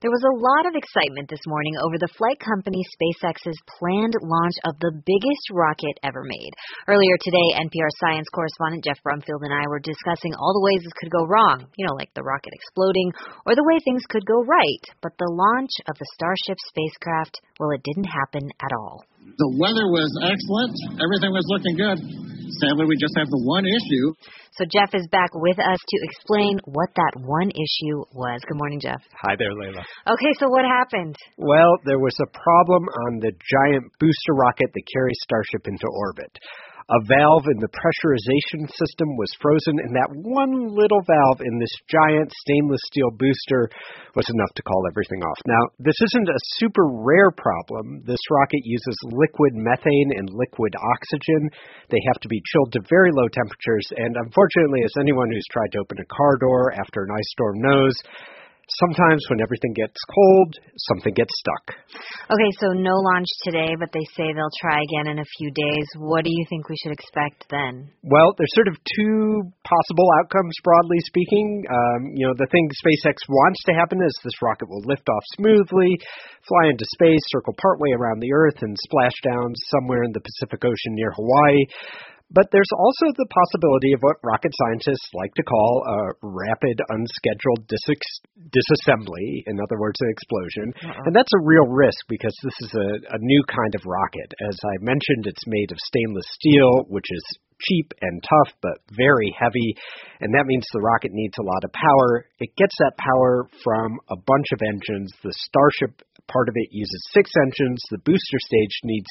There was a lot of excitement this morning over the flight company SpaceX's planned launch of the biggest rocket ever made. Earlier today, NPR science correspondent Jeff Brumfield and I were discussing all the ways this could go wrong, like the rocket exploding, or the way things could go right. But the launch of the Starship spacecraft, well, it didn't happen at all. The weather was excellent. Everything was looking good. Sadly, we just have the one issue. So Jeff is back with us to explain what that one issue was. Good morning, Jeff. Hi there, Layla. Okay, so what happened? Well, there was a problem on the giant booster rocket that carries Starship into orbit. A valve in the pressurization system was frozen, and that one little valve in this giant stainless steel booster was enough to call everything off. Now, this isn't a super rare problem. This rocket uses liquid methane and liquid oxygen. They have to be chilled to very low temperatures, and unfortunately, as anyone who's tried to open a car door after an ice storm knows, sometimes when everything gets cold, something gets stuck. Okay, so no launch today, but they say they'll try again in a few days. What do you think we should expect then? Well, there's sort of two possible outcomes, broadly speaking. The thing SpaceX wants to happen is this rocket will lift off smoothly, fly into space, circle partway around the Earth, and splash down somewhere in the Pacific Ocean near Hawaii. But there's also the possibility of what rocket scientists like to call a rapid, unscheduled disassembly, in other words, an explosion. And that's a real risk because this is a new kind of rocket. As I mentioned, it's made of stainless steel, which is cheap and tough, but very heavy, and that means the rocket needs a lot of power. It gets that power from a bunch of engines. The Starship part of it uses 6 engines. The booster stage needs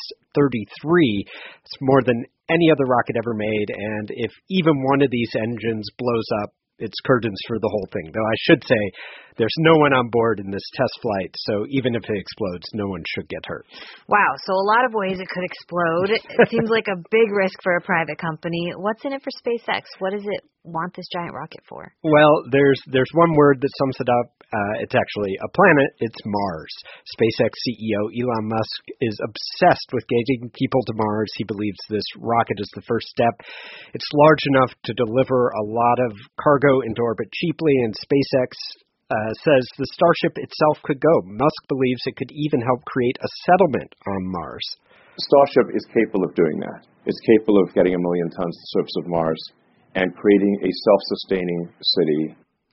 33. It's more than any other rocket ever made, and if even one of these engines blows up, it's curtains for the whole thing. Though I should say, there's no one on board in this test flight, so even if it explodes, no one should get hurt. Wow, so a lot of ways it could explode. It seems like a big risk for a private company. What's in it for SpaceX? What does it want this giant rocket for? Well, there's one word that sums it up. It's actually a planet. It's Mars. SpaceX CEO Elon Musk is obsessed with getting people to Mars. He believes this rocket is the first step. It's large enough to deliver a lot of cargo into orbit cheaply, and SpaceX says the Starship itself could go. Musk believes it could even help create a settlement on Mars. Starship is capable of doing that. It's capable of getting 1 million tons to the surface of Mars and creating a self-sustaining city.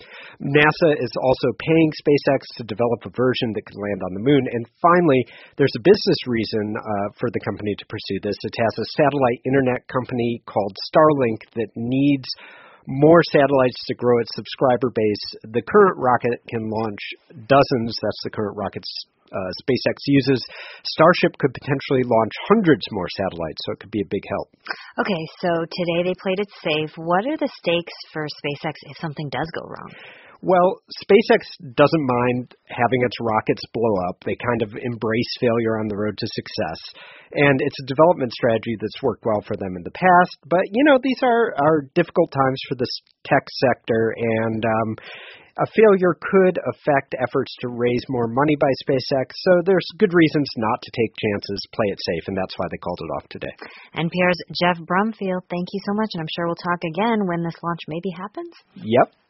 NASA is also paying SpaceX to develop a version that could land on the moon. And finally, there's a business reason for the company to pursue this. It has a satellite internet company called Starlink that needs more satellites to grow its subscriber base. The current rocket can launch dozens. That's the current rockets SpaceX uses. Starship could potentially launch hundreds more satellites, so it could be a big help. Okay, so today they played it safe. What are the stakes for SpaceX if something does go wrong? Well, SpaceX doesn't mind having its rockets blow up. They kind of embrace failure on the road to success. And it's a development strategy that's worked well for them in the past. But, these are difficult times for the tech sector, and a failure could affect efforts to raise more money by SpaceX. So there's good reasons not to take chances, play it safe, and that's why they called it off today. NPR's Jeff Brumfield, thank you so much, and I'm sure we'll talk again when this launch maybe happens. Yep.